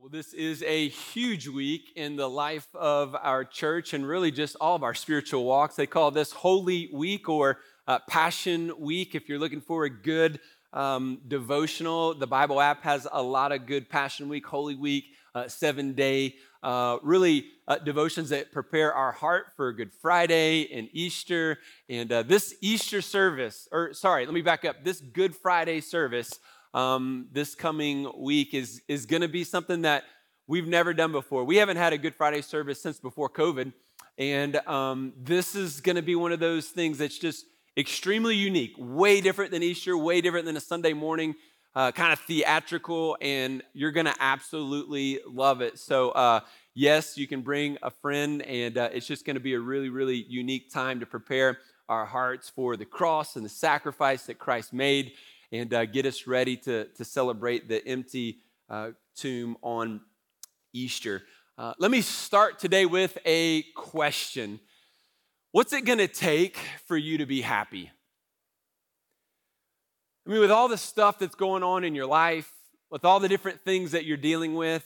Well, this is a huge week in the life of our church and really just all of our spiritual walks. They call this Holy Week or Passion Week. If you're looking for a good devotional, the Bible app has a lot of good Passion Week, Holy Week, 7-day devotions that prepare our heart for Good Friday and Easter. And this Easter service, let me back up. This Good Friday service this coming week is going to be something that we've never done before. We haven't had a Good Friday service since before COVID, and this is going to be one of those things that's just extremely unique, way different than Easter, way different than a Sunday morning, kind of theatrical, and you're going to absolutely love it. So yes, you can bring a friend, and it's just going to be a really, really unique time to prepare our hearts for the cross and the sacrifice that Christ made, and get us ready to celebrate the empty tomb on Easter. Let me start today with a question. What's it going to take for you to be happy? I mean, with all the stuff that's going on in your life, with all the different things that you're dealing with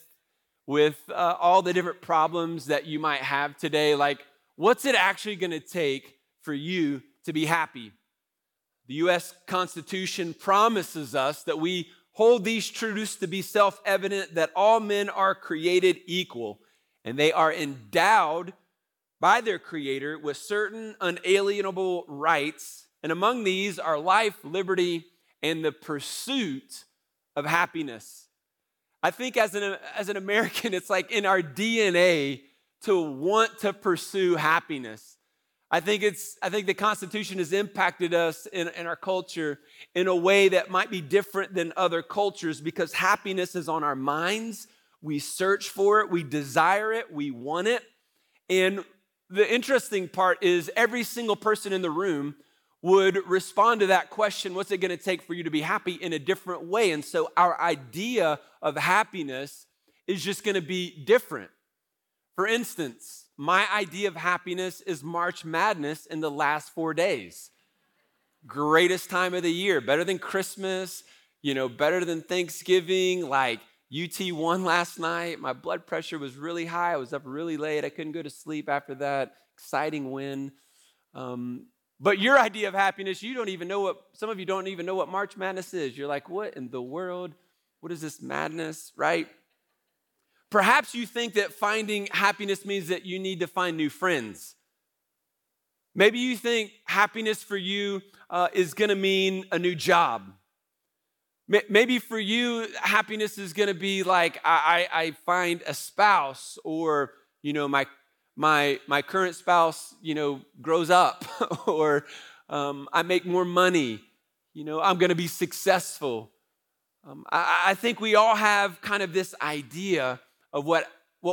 all the different problems that you might have today, what's it actually going to take for you to be happy? The U.S. Constitution promises us that we hold these truths to be self-evident, that all men are created equal, and they are endowed by their Creator with certain unalienable rights, and among these are life, liberty, and the pursuit of happiness. I think as an American, it's like in our DNA to want to pursue happiness. I think the Constitution has impacted us in our culture in a way that might be different than other cultures because happiness is on our minds. We search for it, we desire it, we want it. And the interesting part is every single person in the room would respond to that question, what's it going to take for you to be happy, in a different way. And so our idea of happiness is just going to be different. For instance, my idea of happiness is March Madness in the last 4 days. Greatest time of the year, better than Christmas, better than Thanksgiving. Like UT won last night. My blood pressure was really high. I was up really late. I couldn't go to sleep after that. Exciting win. But your idea of happiness, some of you don't even know what March Madness is. You're like, what in the world? What is this madness, right? Perhaps you think that finding happiness means that you need to find new friends. Maybe you think happiness for you is going to mean a new job. Maybe for you, happiness is going to be like I find a spouse, or my current spouse grows up, or I make more money. I'm going to be successful. I think we all have kind of this idea of what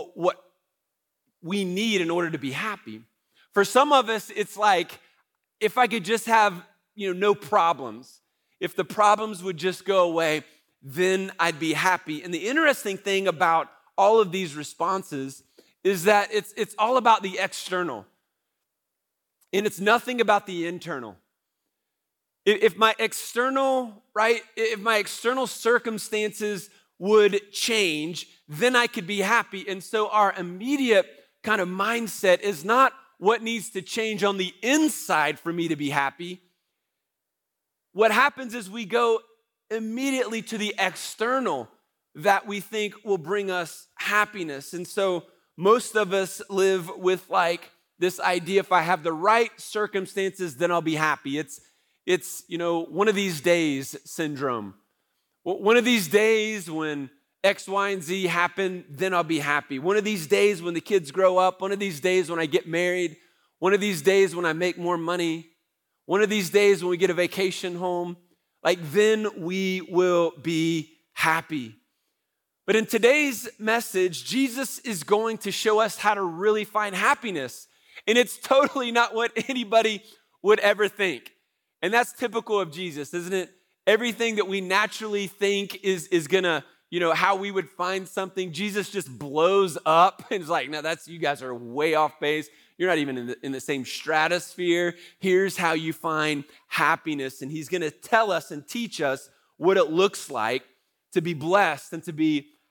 we need in order to be happy. For some of us, it's like, if I could just have, no problems, if the problems would just go away, then I'd be happy. And the interesting thing about all of these responses is that it's all about the external, and it's nothing about the internal. If my external circumstances would change, then I could be happy. And so our immediate kind of mindset is not what needs to change on the inside for me to be happy. What happens is we go immediately to the external that we think will bring us happiness. And so most of us live with this idea, if I have the right circumstances, then I'll be happy. It's one of these days syndrome. One of these days when X, Y, and Z happen, then I'll be happy. One of these days when the kids grow up, one of these days when I get married, one of these days when I make more money, one of these days when we get a vacation home, then we will be happy. But in today's message, Jesus is going to show us how to really find happiness. And it's totally not what anybody would ever think. And that's typical of Jesus, isn't it? Everything that we naturally think is gonna, how we would find something, Jesus just blows up and is like, no, you guys are way off base. You're not even in the same stratosphere. Here's how you find happiness. And he's gonna tell us and teach us what it looks like to be blessed and to be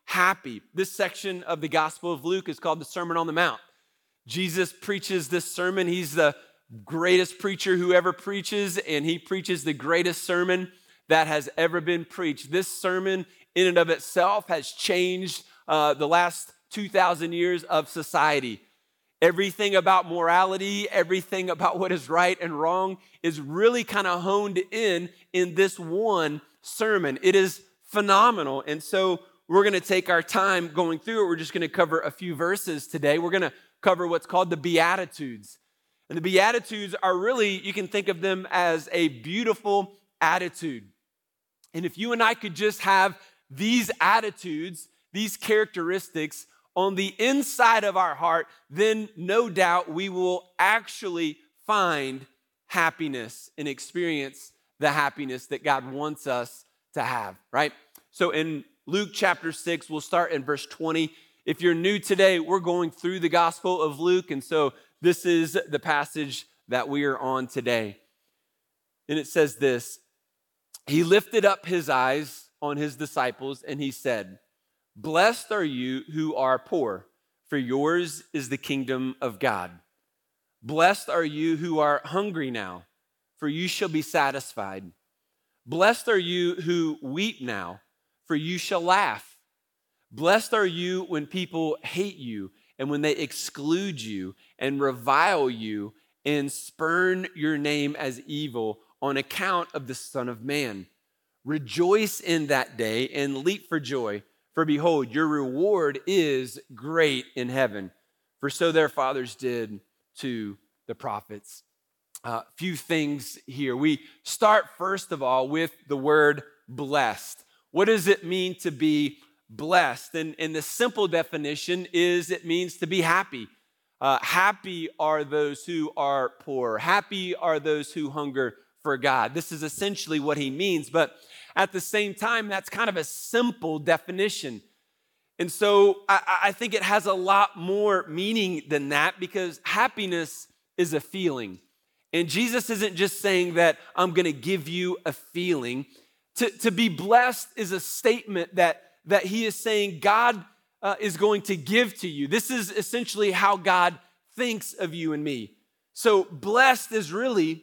happy. This section of the Gospel of Luke is called the Sermon on the Mount. Jesus preaches this sermon. He's the greatest preacher who ever preaches, and he preaches the greatest sermon that has ever been preached. This sermon in and of itself has changed the last 2,000 years of society. Everything about morality, everything about what is right and wrong is really kind of honed in this one sermon. It is phenomenal. And so we're going to take our time going through it. We're just going to cover a few verses today. We're going to cover what's called the Beatitudes. And the Beatitudes are really, you can think of them as a beautiful attitude. And if you and I could just have these attitudes, these characteristics on the inside of our heart, then no doubt we will actually find happiness and experience the happiness that God wants us to have, right? So in Luke chapter 6, we'll start in verse 20. If you're new today, we're going through the Gospel of Luke, and so this is the passage that we are on today. And it says this: He lifted up his eyes on his disciples, and he said, "Blessed are you who are poor, for yours is the kingdom of God. Blessed are you who are hungry now, for you shall be satisfied. Blessed are you who weep now, for you shall laugh. Blessed are you when people hate you and when they exclude you and revile you and spurn your name as evil on account of the Son of Man. Rejoice in that day and leap for joy, for behold, your reward is great in heaven. For so their fathers did to the prophets." Few things here. We start first of all with the word blessed. What does it mean to be blessed? And the simple definition is it means to be happy. Happy are those who are poor. Happy are those who hunger for God. This is essentially what he means, but at the same time, that's kind of a simple definition. And so I think it has a lot more meaning than that, because happiness is a feeling. And Jesus isn't just saying that I'm going to give you a feeling. To be blessed is a statement that he is saying God is going to give to you. This is essentially how God thinks of you and me. So blessed is really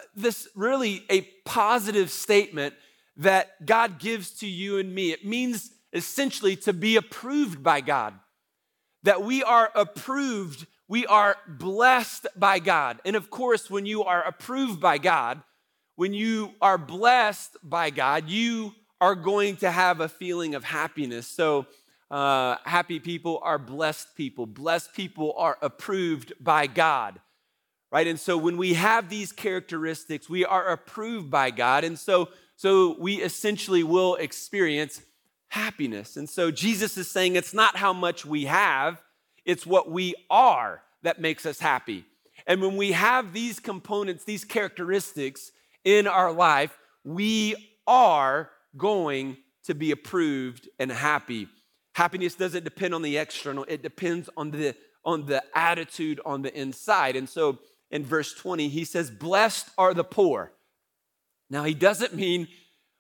a positive statement that God gives to you and me. It means essentially to be approved by God, that we are approved, we are blessed by God. And of course, when you are approved by God, when you are blessed by God, you are going to have a feeling of happiness. So happy people are blessed people. Blessed people are approved by God, right? And so when we have these characteristics, we are approved by God. And so we essentially will experience happiness. And so Jesus is saying it's not how much we have, it's what we are that makes us happy. And when we have these components, these characteristics in our life, we are going to be approved and happy. Happiness doesn't depend on the external, it depends on the attitude on the inside. And so in verse 20, he says, "Blessed are the poor." Now, he doesn't mean,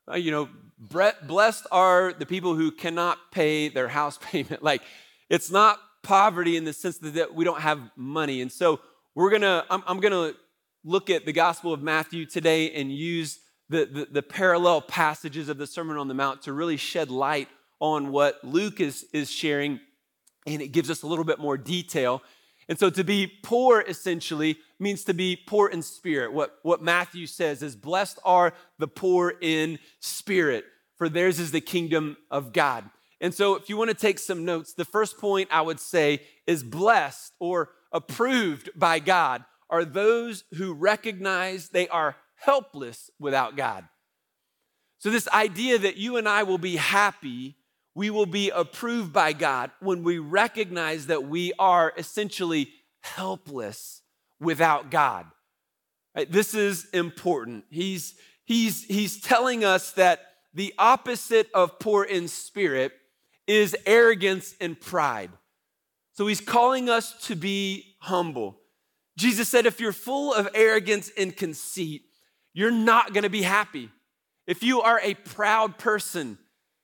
blessed are the people who cannot pay their house payment. Like, it's not poverty in the sense that we don't have money. And so I'm gonna look at the Gospel of Matthew today and use the parallel passages of the Sermon on the Mount to really shed light on what Luke is sharing, and it gives us a little bit more detail. And so to be poor essentially means to be poor in spirit. What Matthew says is, "Blessed are the poor in spirit, for theirs is the kingdom of God." And so if you want to take some notes, the first point I would say is blessed or approved by God are those who recognize they are helpless without God. So this idea that you and I will be happy, we will be approved by God when we recognize that we are essentially helpless without God. Right? This is important. He's telling us that the opposite of poor in spirit is arrogance and pride. So he's calling us to be humble. Jesus said, if you're full of arrogance and conceit, you're not going to be happy. If you are a proud person,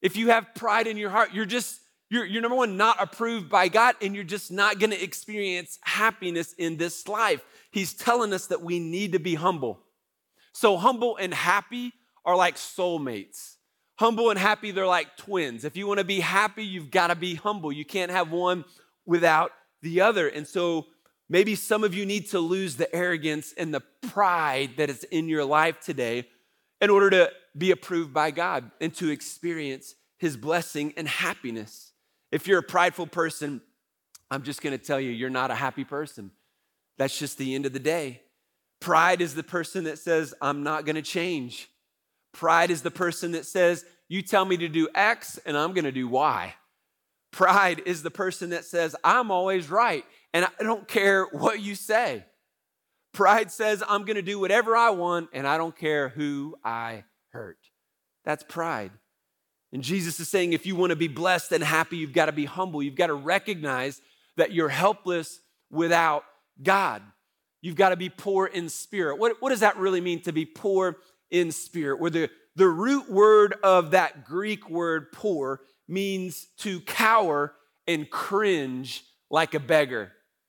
If you have pride in your heart, you're number one, not approved by God, and you're just not gonna experience happiness in this life. He's telling us that we need to be humble. So humble and happy are like soulmates. Humble and happy, they're like twins. If you wanna be happy, you've gotta be humble. You can't have one without the other. And so maybe some of you need to lose the arrogance and the pride that is in your life today in order to be approved by God and to experience his blessing and happiness. If you're a prideful person, I'm just gonna tell you, you're not a happy person. That's just the end of the day. Pride is the person that says, I'm not gonna change. Pride is the person that says, you tell me to do X and I'm gonna do Y. Pride is the person that says, I'm always right and I don't care what you say. Pride says, I'm gonna do whatever I want and I don't care who I hurt. That's pride. And Jesus is saying, if you wanna be blessed and happy, you've gotta be humble. You've gotta recognize that you're helpless without God. You've gotta be poor in spirit. What does that really mean to be poor in spirit? Where the root word of that Greek word poor means to cower and cringe like a beggar.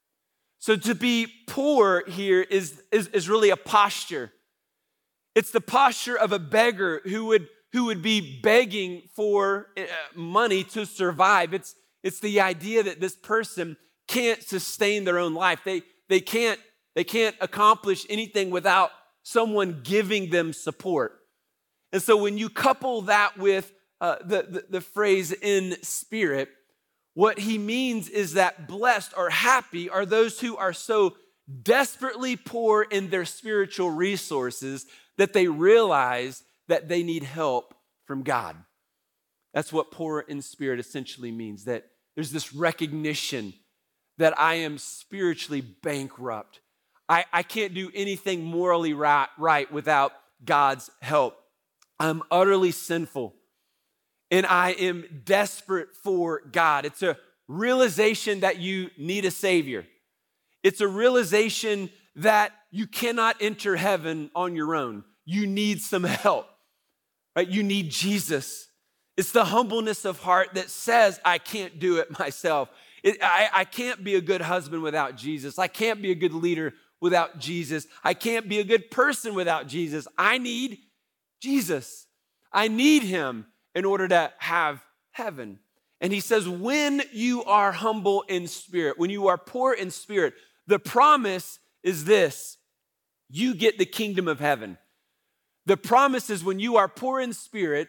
So to be poor here is really a posture. It's the posture of a beggar who would be begging for money to survive. It's the idea that this person can't sustain their own life. They can't accomplish anything without someone giving them support. And so when you couple that with the phrase in spirit, what he means is that blessed or happy are those who are so desperately poor in their spiritual resources that they realize that they need help from God. That's what poor in spirit essentially means, that there's this recognition that I am spiritually bankrupt. I can't do anything morally right without God's help. I'm utterly sinful. And I am desperate for God. It's a realization that you need a Savior. It's a realization that you cannot enter heaven on your own. You need some help, right? You need Jesus. It's the humbleness of heart that says, I can't do it myself. I can't be a good husband without Jesus. I can't be a good leader without Jesus. I can't be a good person without Jesus. I need Jesus. I need him in order to have heaven. And he says, when you are humble in spirit, when you are poor in spirit, the promise is this: you get the kingdom of heaven. The promise is when you are poor in spirit,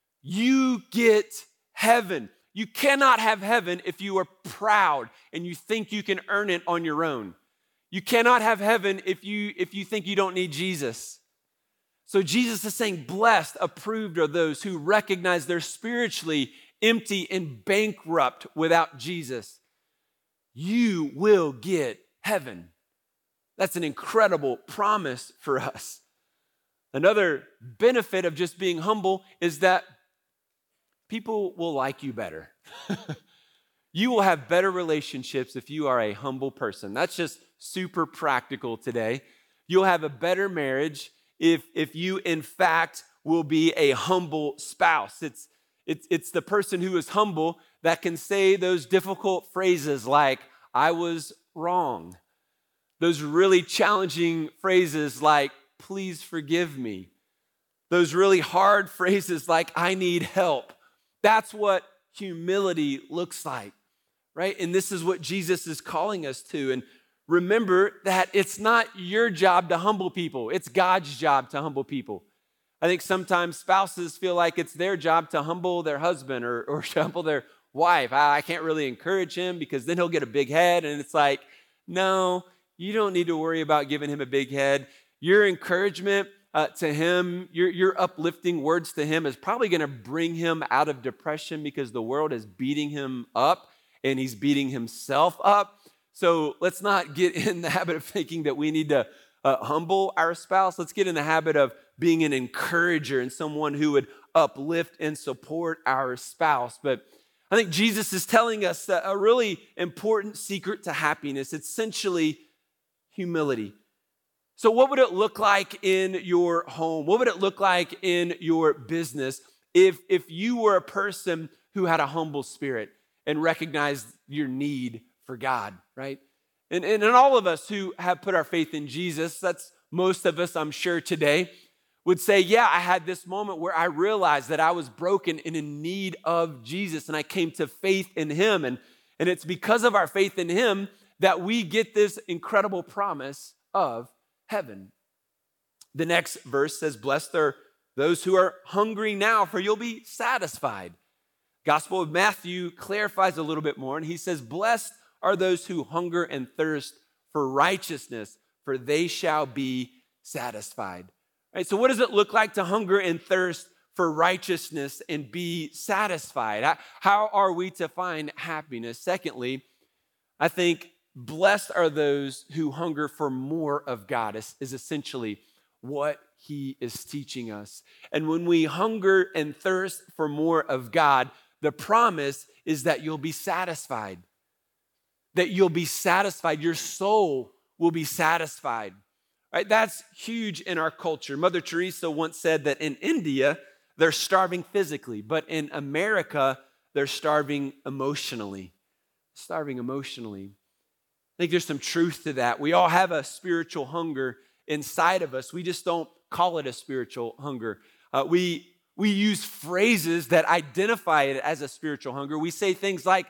you get heaven. You cannot have heaven if you are proud and you think you can earn it on your own. You cannot have heaven if you think you don't need Jesus. So Jesus is saying, blessed, approved are those who recognize they're spiritually empty and bankrupt without Jesus. You will get heaven. That's an incredible promise for us. Another benefit of just being humble is that people will like you better. You will have better relationships if you are a humble person. That's just super practical today. You'll have a better marriage if you, in fact, will be a humble spouse. It's the person who is humble that can say those difficult phrases like, I was wrong. Those really challenging phrases like, please forgive me. Those really hard phrases like, I need help. That's what humility looks like, right? And this is what Jesus is calling us to. And remember that it's not your job to humble people. It's God's job to humble people. I think sometimes spouses feel like it's their job to humble their husband or to humble their wife. I can't really encourage him because then he'll get a big head. And it's like, no, you don't need to worry about giving him a big head. Your encouragement to him, your uplifting words to him is probably going to bring him out of depression because the world is beating him up and he's beating himself up. So let's not get in the habit of thinking that we need to humble our spouse. Let's get in the habit of being an encourager and someone who would uplift and support our spouse. But I think Jesus is telling us a really important secret to happiness. It's essentially humility. So what would it look like in your home? What would it look like in your business if you were a person who had a humble spirit and recognized your need for God, right? And all of us who have put our faith in Jesus, that's most of us, I'm sure, today, would say, yeah, I had this moment where I realized that I was broken and in need of Jesus, and I came to faith in him. And it's because of our faith in him that we get this incredible promise of heaven. The next verse says, blessed are those who are hungry now, for you'll be satisfied. Gospel of Matthew clarifies a little bit more, and he says, blessed are those who hunger and thirst for righteousness, for they shall be satisfied. Right, so what does it look like to hunger and thirst for righteousness and be satisfied? How are we to find happiness? Secondly, I think blessed are those who hunger for more of God is essentially what he is teaching us. And when we hunger and thirst for more of God, the promise is that you'll be satisfied. That you'll be satisfied. Your soul will be satisfied. Right? That's huge in our culture. Mother Teresa once said that in India, they're starving physically, but in America, they're starving emotionally. Starving emotionally. I think there's some truth to that. We all have a spiritual hunger inside of us. We just don't call it a spiritual hunger. We use phrases that identify it as a spiritual hunger. We say things like,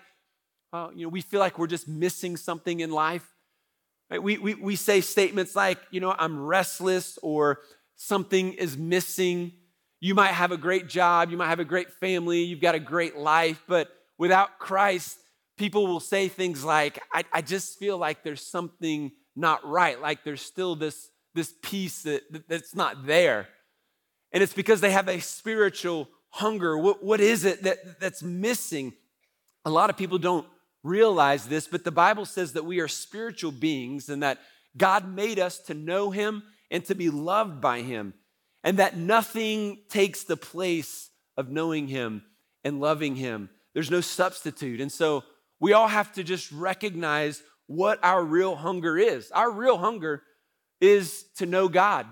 we feel like we're just missing something in life. Right? We say statements like, I'm restless, or something is missing. You might have a great job, you might have a great family, you've got a great life, but without Christ, people will say things like, I just feel like there's something not right, like there's still this piece that's not there. And it's because they have a spiritual hunger. What is it that's missing? A lot of people don't realize this, but the Bible says that we are spiritual beings and that God made us to know him and to be loved by him, and that nothing takes the place of knowing him and loving him. There's no substitute. And so we all have to just recognize what our real hunger is. Our real hunger is to know God,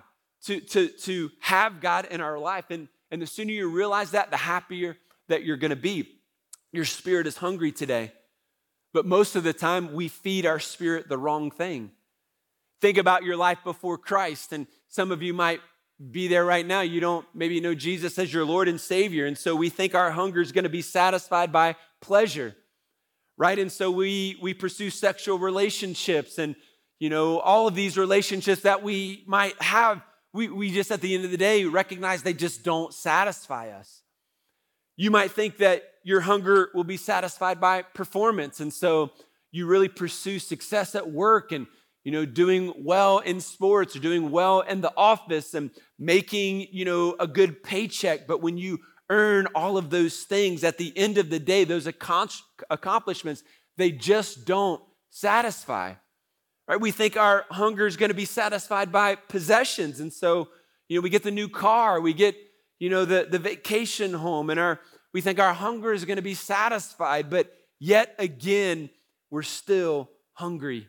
to have God in our life. And the sooner you realize that, the happier that you're going to be. Your spirit is hungry today. But most of the time, we feed our spirit the wrong thing. Think about your life before Christ, and some of you might be there right now. You don't maybe know Jesus as your Lord and Savior, and so we think our hunger is going to be satisfied by pleasure, right? And so we pursue sexual relationships, and all of these relationships that we might have, we just at the end of the day recognize they just don't satisfy us. You might think that your hunger will be satisfied by performance, and so you really pursue success at work and doing well in sports or doing well in the office and making a good paycheck. But when you earn all of those things, at the end of the day, those accomplishments, they just don't satisfy. Right? We think our hunger is going to be satisfied by possessions, and so we get the new car, we get the vacation home, and we think our hunger is going to be satisfied, but yet again, we're still hungry.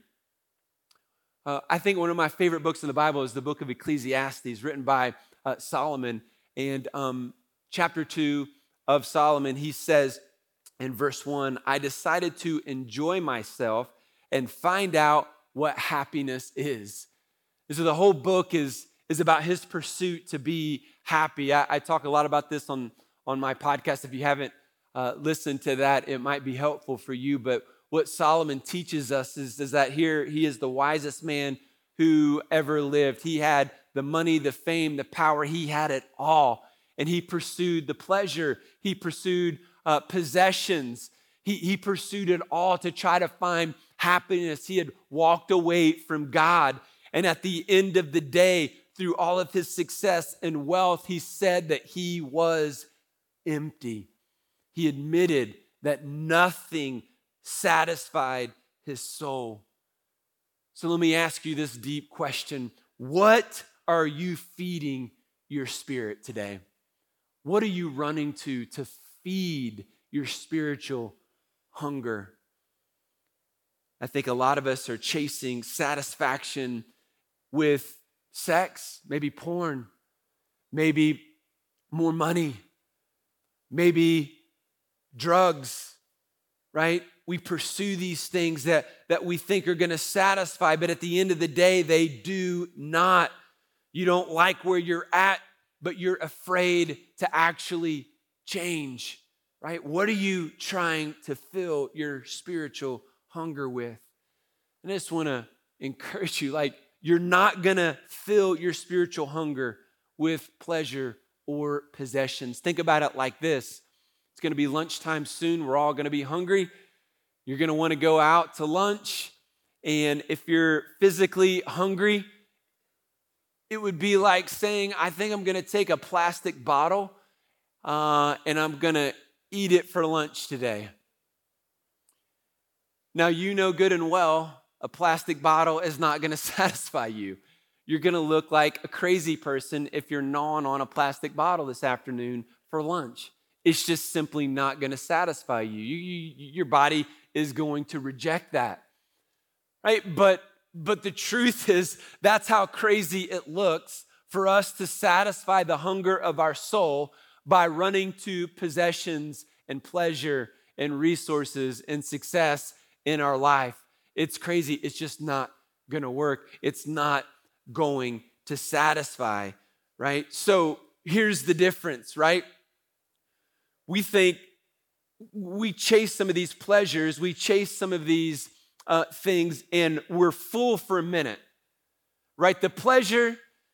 I think one of my favorite books in the Bible is the book of Ecclesiastes, written by Solomon. And chapter 2 of Solomon, he says in verse 1, I decided to enjoy myself and find out what happiness is. And so the whole book is about his pursuit to be happy. I talk a lot about this on my podcast. If you haven't listened to that, it might be helpful for you. But what Solomon teaches us is that here he is the wisest man who ever lived. He had the money, the fame, the power. He had it all. And he pursued the pleasure. He pursued possessions. He pursued it all to try to find happiness. He had walked away from God. And at the end of the day, through all of his success and wealth, he said that he was empty. He admitted that nothing satisfied his soul. So let me ask you this deep question. What are you feeding your spirit today? What are you running to feed your spiritual hunger? I think a lot of us are chasing satisfaction with sex, maybe porn, maybe more money, maybe drugs, right? We pursue these things that we think are going to satisfy, but at the end of the day, they do not. You don't like where you're at, but you're afraid to actually change, right? What are you trying to fill your spiritual hunger with? And I just want to encourage you, like, you're not going to fill your spiritual hunger with pleasure or possessions. Think about it like this. It's going to be lunchtime soon. We're all going to be hungry. You're going to want to go out to lunch. And if you're physically hungry, it would be like saying, I think I'm going to take a plastic bottle and I'm going to eat it for lunch today. Now, you know good and well, a plastic bottle is not going to satisfy you. You're going to look like a crazy person if you're gnawing on a plastic bottle this afternoon for lunch. It's just simply not going to satisfy you. Your body is going to reject that, right? But the truth is, that's how crazy it looks for us to satisfy the hunger of our soul by running to possessions and pleasure and resources and success in our life. It's crazy. It's just not going to work. It's not going to satisfy, right? So here's the difference, right? We think we chase some of these pleasures, we chase some of these things, and we're full for a minute, right? The pleasure,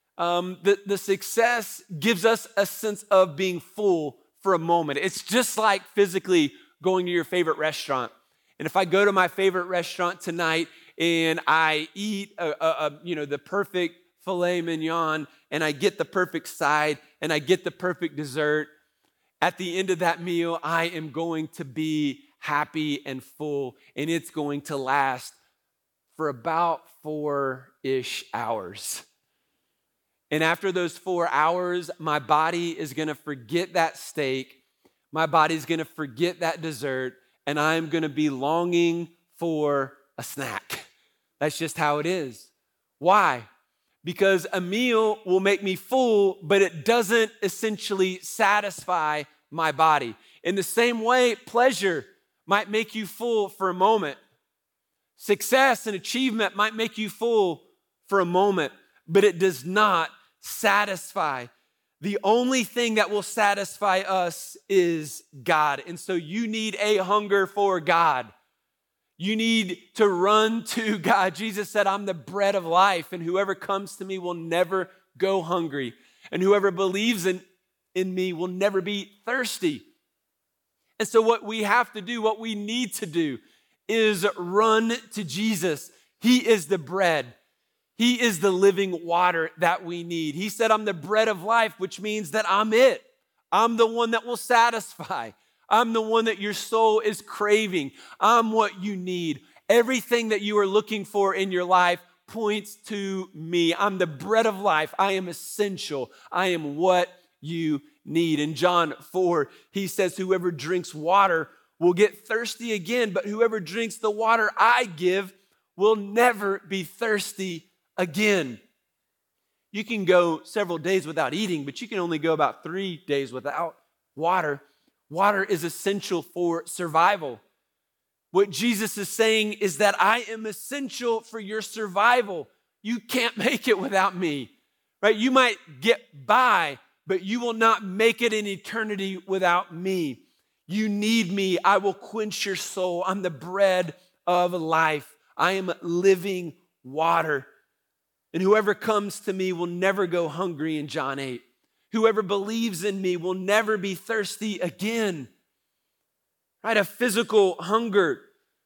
the success gives us a sense of being full for a moment. It's just like physically going to your favorite restaurant. And if I go to my favorite restaurant tonight and I eat the perfect filet mignon and I get the perfect side and I get the perfect dessert, at the end of that meal, I am going to be happy and full, and it's going to last for about 4-ish hours. And after those 4 hours, my body is going to forget that steak. My body's going to forget that dessert, and I'm going to be longing for a snack. That's just how it is. Why? Because a meal will make me full, but it doesn't essentially satisfy my body. In the same way, pleasure might make you full for a moment. Success and achievement might make you full for a moment, but it does not satisfy. The only thing that will satisfy us is God. And so you need a hunger for God. You need to run to God. Jesus said, I'm the bread of life, and whoever comes to me will never go hungry. And whoever believes in me will never be thirsty. And so what we have to do, what we need to do, is run to Jesus. He is the bread. He is the living water that we need. He said, I'm the bread of life, which means that I'm it. I'm the one that will satisfy. I'm the one that your soul is craving. I'm what you need. Everything that you are looking for in your life points to me. I'm the bread of life. I am essential. I am what you need. In John 4, he says, whoever drinks water will get thirsty again, but whoever drinks the water I give will never be thirsty again. You can go several days without eating, but you can only go about 3 days without water. Water is essential for survival. What Jesus is saying is that I am essential for your survival. You can't make it without me, right? You might get by, but you will not make it in eternity without me. You need me. I will quench your soul. I'm the bread of life. I am living water. And whoever comes to me will never go hungry in John 8. Whoever believes in me will never be thirsty again. Right? A physical hunger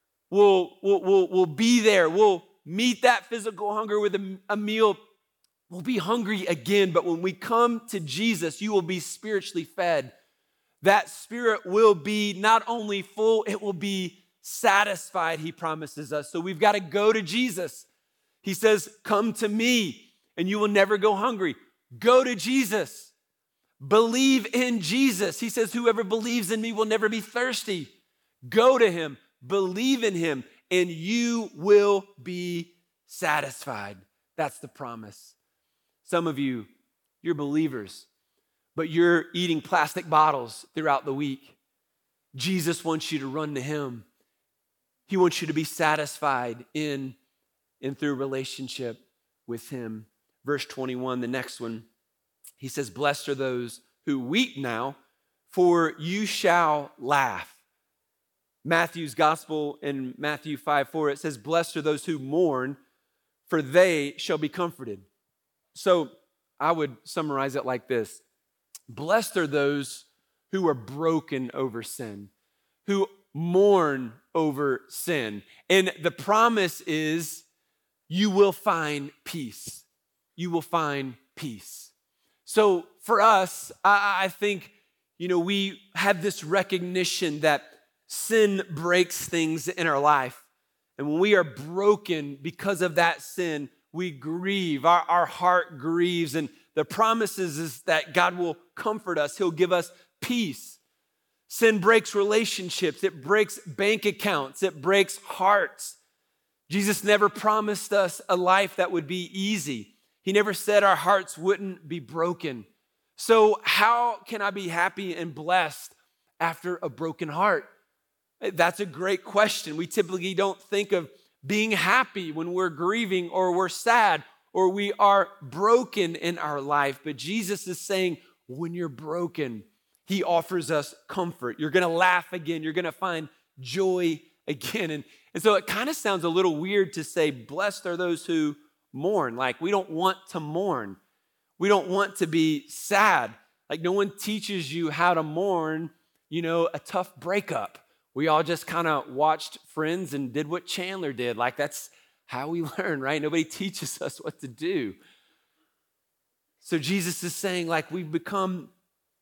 will be there. We'll meet that physical hunger with a meal. We'll be hungry again. But when we come to Jesus, you will be spiritually fed. That spirit will be not only full, it will be satisfied, he promises us. So we've got to go to Jesus. He says, come to me and you will never go hungry. Go to Jesus. Believe in Jesus. He says, whoever believes in me will never be thirsty. Go to him, believe in him, and you will be satisfied. That's the promise. Some of you, you're believers, but you're eating plastic bottles throughout the week. Jesus wants you to run to him. He wants you to be satisfied in and through relationship with him. Verse 21, the next one, he says, blessed are those who weep now, for you shall laugh. Matthew's gospel in Matthew 5:4, it says, blessed are those who mourn, for they shall be comforted. So I would summarize it like this. Blessed are those who are broken over sin, who mourn over sin. And the promise is you will find peace. You will find peace. So for us, I think, we have this recognition that sin breaks things in our life. And when we are broken because of that sin, we grieve, our heart grieves. And the promise is that God will comfort us. He'll give us peace. Sin breaks relationships. It breaks bank accounts. It breaks hearts. Jesus never promised us a life that would be easy. He never said our hearts wouldn't be broken. So how can I be happy and blessed after a broken heart? That's a great question. We typically don't think of being happy when we're grieving or we're sad or we are broken in our life. But Jesus is saying, when you're broken, he offers us comfort. You're going to laugh again. You're going to find joy again. And so it kind of sounds a little weird to say, blessed are those who mourn. Like, we don't want to mourn. We don't want to be sad. Like, no one teaches you how to mourn, a tough breakup. We all just kind of watched Friends and did what Chandler did. Like, that's how we learn, right? Nobody teaches us what to do. So Jesus is saying, like, we've become,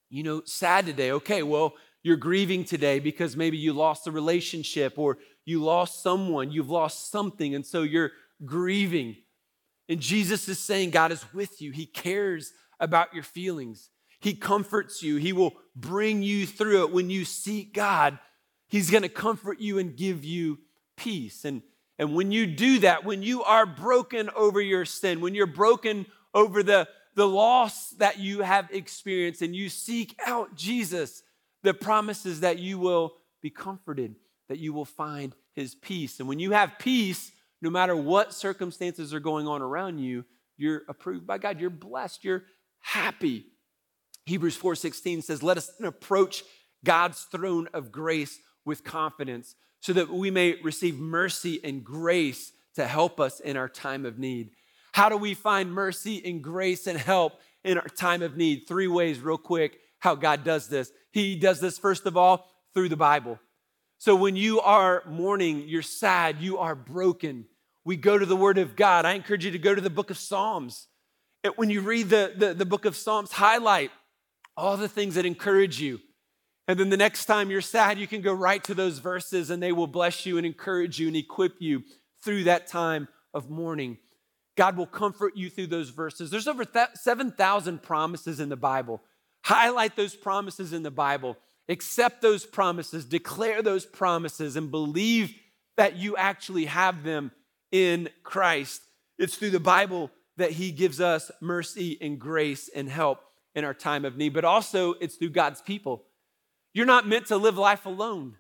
sad today. Okay, well, you're grieving today because maybe you lost a relationship or you lost someone, you've lost something, and so you're grieving. And Jesus is saying God is with you. He cares about your feelings. He comforts you. He will bring you through it. When you seek God, he's going to comfort you and give you peace. And when you do that, when you are broken over your sin, when you're broken over the loss that you have experienced and you seek out Jesus, the promise is that you will be comforted, that you will find his peace. And when you have peace, no matter what circumstances are going on around you, you're approved by God. You're blessed. You're happy. Hebrews 4:16 says, let us approach God's throne of grace with confidence so that we may receive mercy and grace to help us in our time of need. How do we find mercy and grace and help in our time of need? 3 ways real quick how God does this. He does this, first of all, through the Bible. So when you are mourning, you're sad, you are broken, we go to the Word of God. I encourage you to go to the book of Psalms. When you read the book of Psalms, highlight all the things that encourage you. And then the next time you're sad, you can go right to those verses and they will bless you and encourage you and equip you through that time of mourning. God will comfort you through those verses. There's over 7,000 promises in the Bible. Highlight those promises in the Bible. Accept those promises, declare those promises, and believe that you actually have them in Christ. It's through the Bible that he gives us mercy and grace and help in our time of need, but also it's through God's people. You're not meant to live life alone.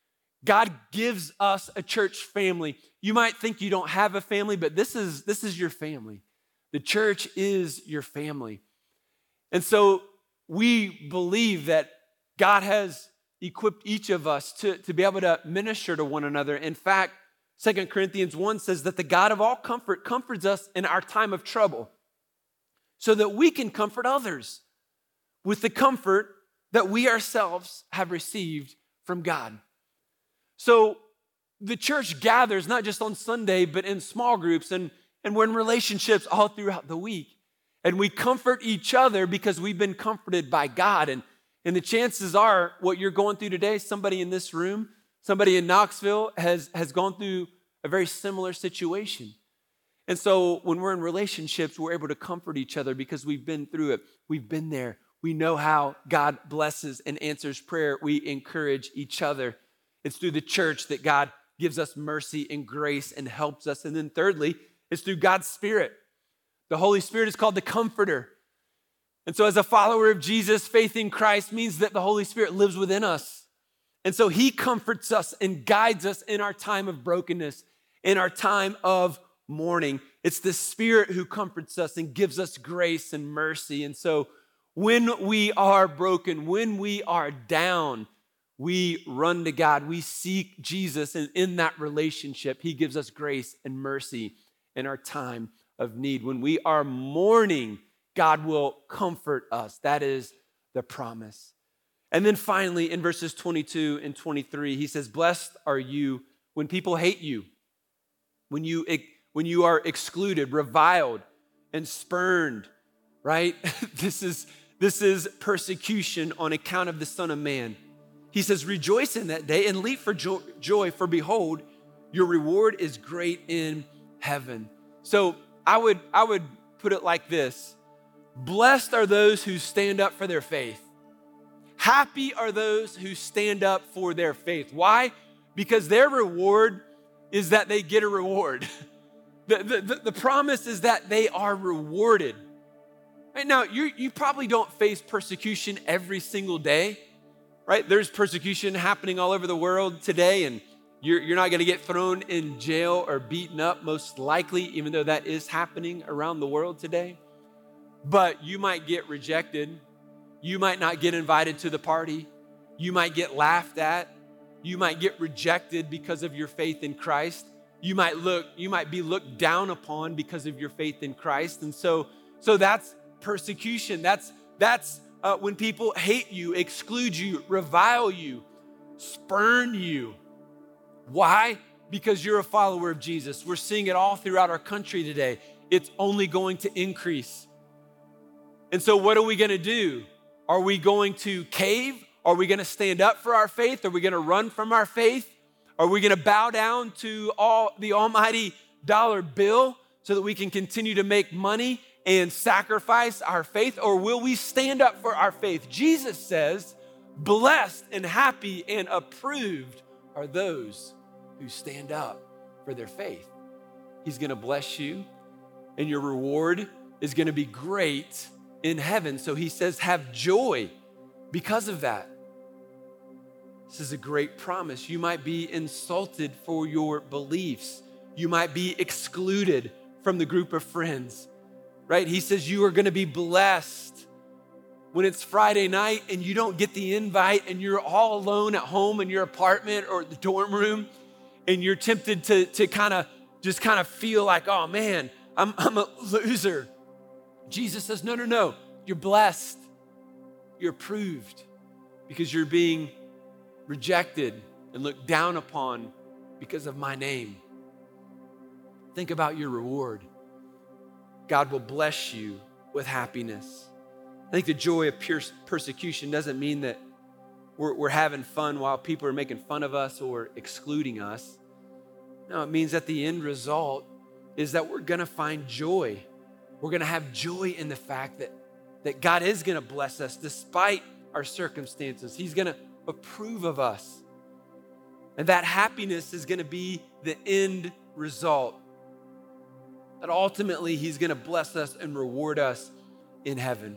God gives us a church family. You might think you don't have a family, but this is your family. The church is your family. And so we believe that God has equipped each of us to be able to minister to one another. In fact, 2 Corinthians 1 says that the God of all comfort comforts us in our time of trouble so that we can comfort others with the comfort that we ourselves have received from God. So the church gathers not just on Sunday, but in small groups, and we're in relationships all throughout the week. And we comfort each other because we've been comforted by God. And the chances are what you're going through today, somebody in this room, somebody in Knoxville has gone through a very similar situation. And so when we're in relationships, we're able to comfort each other because we've been through it. We've been there. We know how God blesses and answers prayer. We encourage each other. It's through the church that God gives us mercy and grace and helps us. And then thirdly, it's through God's Spirit. The Holy Spirit is called the Comforter. And so as a follower of Jesus, faith in Christ means that the Holy Spirit lives within us. And so he comforts us and guides us in our time of brokenness, in our time of mourning. It's the Spirit who comforts us and gives us grace and mercy. And so when we are broken, when we are down, we run to God. We seek Jesus. And in that relationship, he gives us grace and mercy in our time of need. When we are mourning, God will comfort us. That is the promise. And then finally, in verses 22 and 23, he says, blessed are you when people hate you, when you are excluded, reviled, and spurned, right? This is persecution on account of the Son of Man. He says, rejoice in that day and leap for joy, for behold, your reward is great in heaven. So I would put it like this. Blessed are those who stand up for their faith. Happy are those who stand up for their faith. Why? Because their reward is that they get a reward. The promise is that they are rewarded. Right now, you probably don't face persecution every single day, right? There's persecution happening all over the world today, and you're not going to get thrown in jail or beaten up, most likely, even though that is happening around the world today. But you might get rejected. You might not get invited to the party. You might get laughed at. You might get rejected because of your faith in Christ. You might be looked down upon because of your faith in Christ. And so that's persecution. That's when people hate you, exclude you, revile you, spurn you. Why? Because you're a follower of Jesus. We're seeing it all throughout our country today. It's only going to increase. And so what are we going to do? Are we going to cave? Are we going to stand up for our faith? Are we going to run from our faith? Are we going to bow down to the almighty dollar bill so that we can continue to make money and sacrifice our faith? Or will we stand up for our faith? Jesus says, blessed and happy and approved are those who stand up for their faith. He's going to bless you, and your reward is going to be great in heaven. So he says, have joy because of that. This is a great promise. You might be insulted for your beliefs. You might be excluded from the group of friends, right? He says you are going to be blessed when it's Friday night and you don't get the invite and you're all alone at home in your apartment or the dorm room, and you're tempted to kind of feel like, oh man, I'm a loser. Jesus says, no, you're blessed. You're approved because you're being rejected and looked down upon because of my name. Think about your reward. God will bless you with happiness. I think the joy of persecution doesn't mean that we're having fun while people are making fun of us or excluding us. No, it means that the end result is that we're going to find joy. We're going to have joy in the fact that God is going to bless us despite our circumstances. He's going to approve of us. And that happiness is going to be the end result. That ultimately he's going to bless us and reward us in heaven.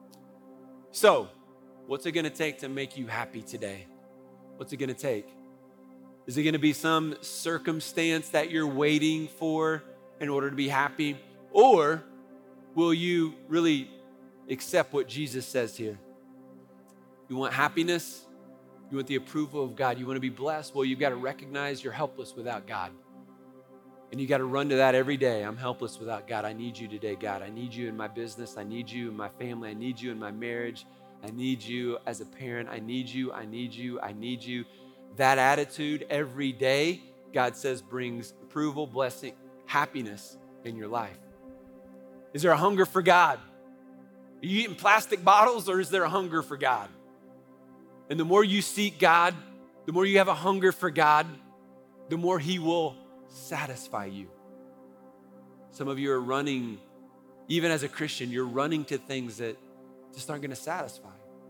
So, what's it going to take to make you happy today? What's it going to take? Is it going to be some circumstance that you're waiting for in order to be happy? Or will you really accept what Jesus says here? You want happiness? You want the approval of God? You want to be blessed? Well, you've got to recognize you're helpless without God. And you got to run to that every day. I'm helpless without God. I need you today, God. I need you in my business. I need you in my family. I need you in my marriage. I need you as a parent. I need you. I need you. I need you. That attitude every day, God says, brings approval, blessing, happiness in your life. Is there a hunger for God? Are you eating plastic bottles, or is there a hunger for God? And the more you seek God, the more you have a hunger for God, the more he will satisfy you. Some of you are running, even as a Christian, you're running to things that just aren't going to satisfy.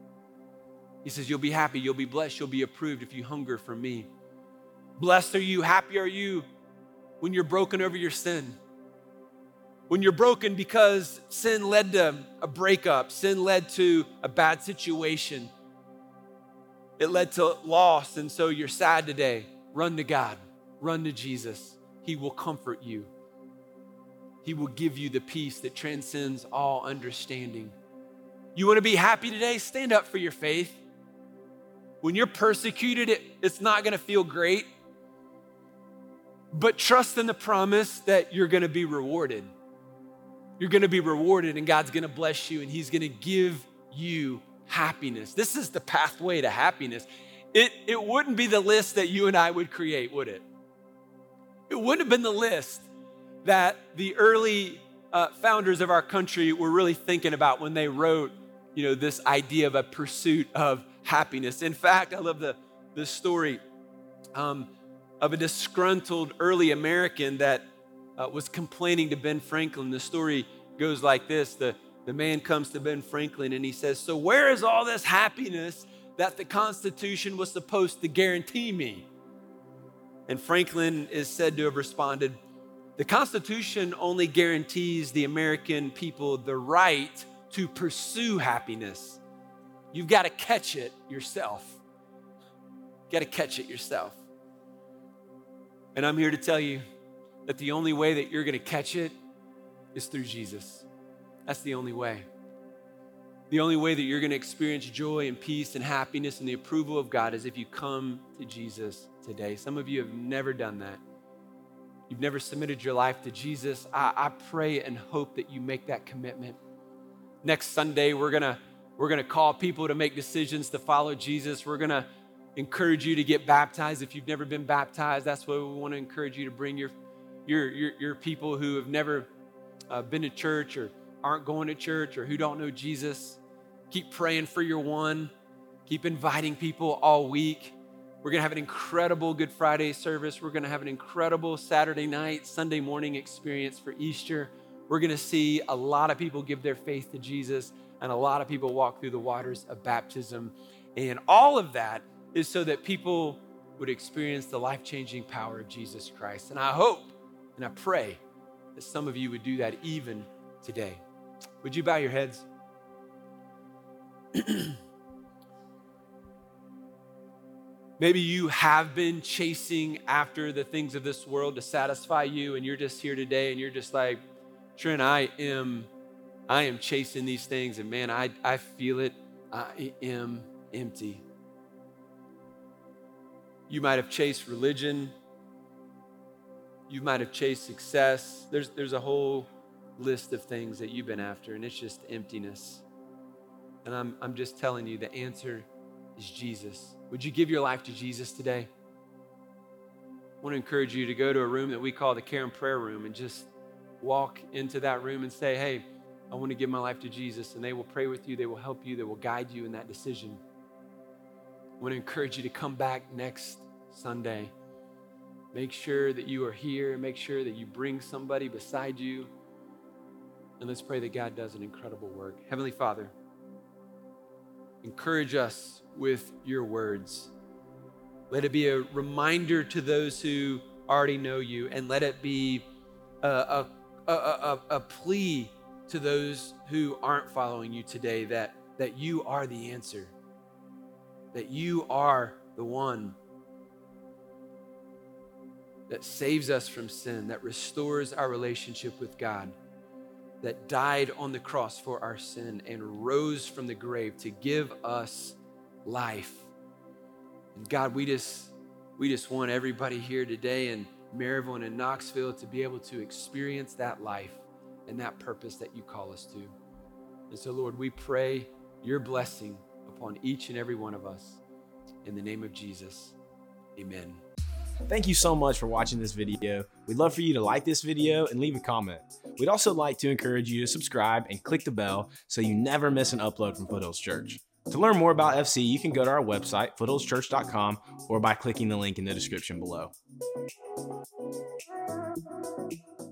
He says, you'll be happy, you'll be blessed, you'll be approved if you hunger for me. Blessed are you, happy are you when you're broken over your sin. When you're broken because sin led to a breakup, sin led to a bad situation, it led to loss, and so you're sad today, run to God, run to Jesus. He will comfort you. He will give you the peace that transcends all understanding. You want to be happy today? Stand up for your faith. When you're persecuted, it's not going to feel great, but trust in the promise that you're going to be rewarded. You're going to be rewarded, and God's going to bless you, and He's going to give you happiness. This is the pathway to happiness. It wouldn't be the list that you and I would create, would it? It wouldn't have been the list that the early founders of our country were really thinking about when they wrote, this idea of a pursuit of happiness. In fact, I love the story of a disgruntled early American that was complaining to Ben Franklin. The story goes like this. The man comes to Ben Franklin and he says, "So where is all this happiness that the Constitution was supposed to guarantee me?" And Franklin is said to have responded, "The Constitution only guarantees the American people the right to pursue happiness. You've got to catch it yourself. You've got to catch it yourself." And I'm here to tell you that the only way that you're going to catch it is through Jesus. That's the only way. The only way that you're going to experience joy and peace and happiness and the approval of God is if you come to Jesus today. Some of you have never done that. You've never submitted your life to Jesus. I pray and hope that you make that commitment. Next Sunday, we're gonna call people to make decisions to follow Jesus. We're gonna encourage you to get baptized if you've never been baptized. That's why we want to encourage you to bring your people who have never been to church or aren't going to church or who don't know Jesus. Keep praying for your one. Keep inviting people all week. We're going to have an incredible Good Friday service. We're going to have an incredible Saturday night, Sunday morning experience for Easter. We're going to see a lot of people give their faith to Jesus and a lot of people walk through the waters of baptism. And all of that is so that people would experience the life-changing power of Jesus Christ. And I hope and I pray that some of you would do that even today. Would you bow your heads? Maybe you have been chasing after the things of this world to satisfy you, and you're just here today and you're just like, Trent, I am chasing these things, and man, I feel it. I am empty. You might have chased religion. You might have chased success. There's a whole list of things that you've been after, and it's just emptiness. And I'm just telling you, the answer is Jesus. Would you give your life to Jesus today? I want to encourage you to go to a room that we call the Care and Prayer Room and just walk into that room and say, "Hey, I want to give my life to Jesus." And they will pray with you. They will help you. They will guide you in that decision. I want to encourage you to come back next Sunday. Make sure that you are here. Make sure that you bring somebody beside you. And let's pray that God does an incredible work. Heavenly Father, encourage us with your words. Let it be a reminder to those who already know you, and let it be a plea to those who aren't following you today that you are the answer, that you are the one that saves us from sin, that restores our relationship with God, that died on the cross for our sin and rose from the grave to give us life. And God, we just want everybody here today in Maryville and in Knoxville to be able to experience that life and that purpose that you call us to. And so, Lord, we pray your blessing upon each and every one of us. In the name of Jesus, amen. Thank you so much for watching this video. We'd love for you to like this video and leave a comment. We'd also like to encourage you to subscribe and click the bell so you never miss an upload from Foothills Church. To learn more about FC, you can go to our website, foothillschurch.com, or by clicking the link in the description below.